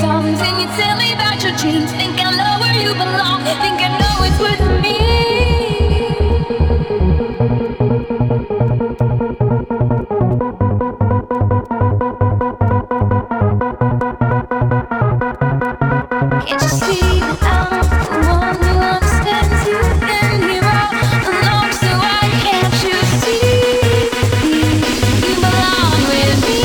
songs and you tell me about your dreams. Think I know where you belong. Think I know it's with me. Can't you see that I'm the one who understands you and you're all alone, so why can't you see you belong with me?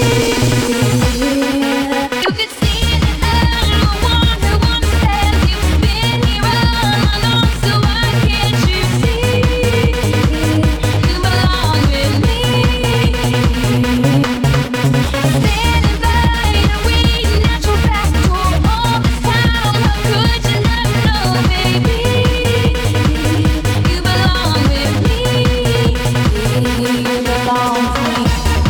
You can see that I'm the one who understands you, been here all alone, so why can't you see you belong with me? Standing by the waiting at your back door all this time, how could you not know, baby? You belong with me. You belong with me.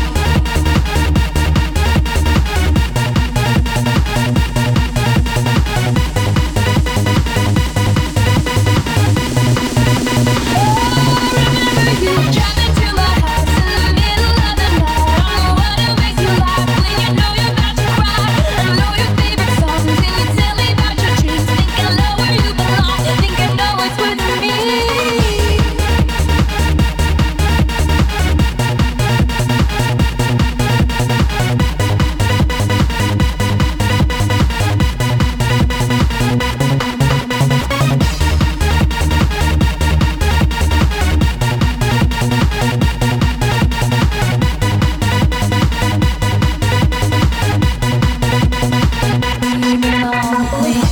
Remember you driving to my house in the middle of the night. I don't know what makes you laugh when you know you're about to cry. I know your favorite songs and you tell me about your dreams. Think I know where you belong. Think I know it's with me. You belong with me.